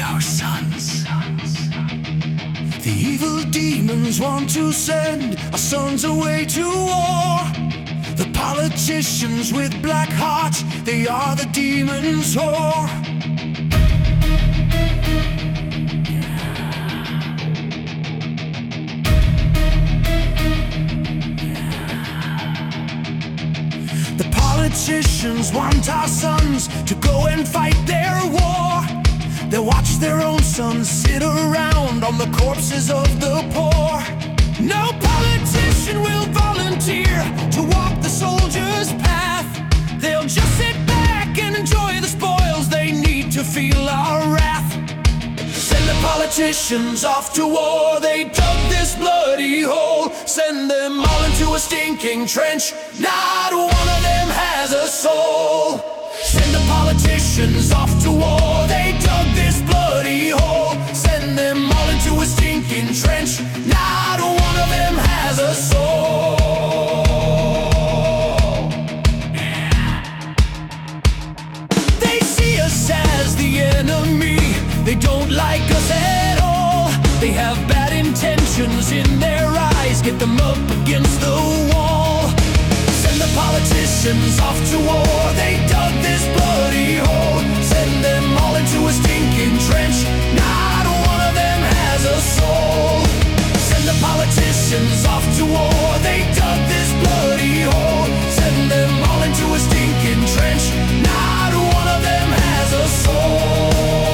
our sons. The evil demons want to send our sons away to war. The politicians with black hearts, they are the demons' whore. The politicians want our sons to go and fight their war. They watch their own sons sit around on the corpses of the poor. No politician will volunteer to walk the soldier's path. They'll just sit back and enjoy the spoils. They need to feel our wrath. Send the politicians off to war. They dug this bloody hole. Send them all into a stinking trench. Not one of them has a soul. Send the politicians off to war. They dug this bloody hole. Send them all into a stinking trench. Not one of them has a soul. They see us as the enemy. They don't like us at all. They have bad intentions in their eyes. Get them up against the wall. Send the politicians off to war. They dug this bloody hole. Send them all into a stinking trench. Not one of them has a soul. Send the politicians off to war. They dug this bloody hole. Send them all into a stinking trench. Not one of them has a soul.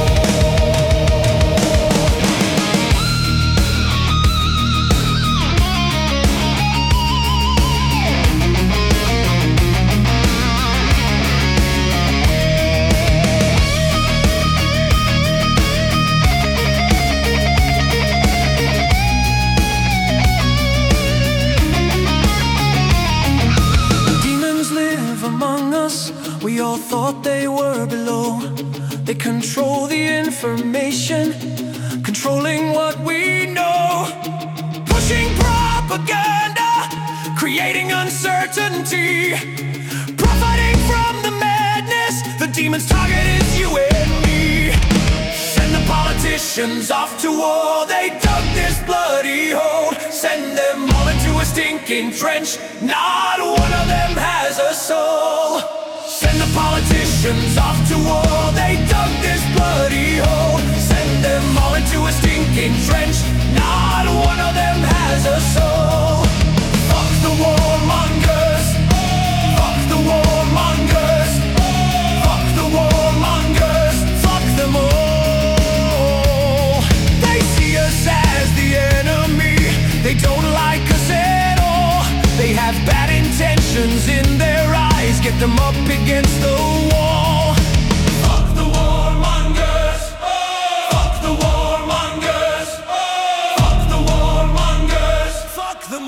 We all thought they were below. They control the information, controlling what we know. Pushing propaganda, creating uncertainty, profiting from the madness. The demon's target is you and me. Send the politicians off to war. They dug this bloody hole. Send them all into a stinking trench. Not one of them has a soul. Send the politicians off to war. They dug this bloody hole. Send them all into a stinking trench. Not one of them has a soul. Fuck the warmongers. Fuck the warmongers. Fuck the warmongers. Fuck them all. They see us as the enemy. They don't like us at all. They have bad intentions in their eyes. Get them up against the wall. Fuck the warmongers. Fuck the warmongers. Fuck the warmongers. Fuck them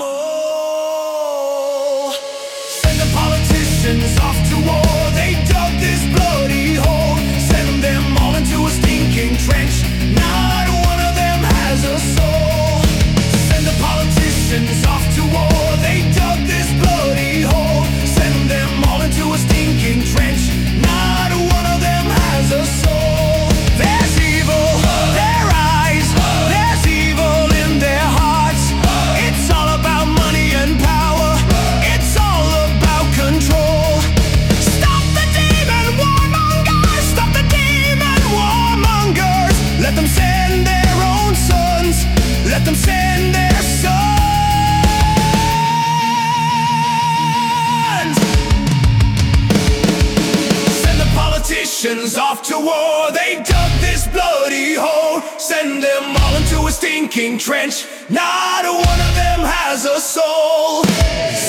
all. Send the politicians off to war. They dug this bloody hole. Send them all into a stinking trench. Not one of them has a soul. Send the politicians off to war. They dug this bloody hole. Send them all into a stinking trench. Not one of them has a soul. There's evil in their eyes. There's evil in their hearts. It's all about money and power. It's all about control. Stop the demon warmongers. Stop the demon warmongers. Let them send their own sons. Let them send their sons. Politicians off to war. They dug this bloody hole. Send them all into a stinking trench. Not one of them has a soul.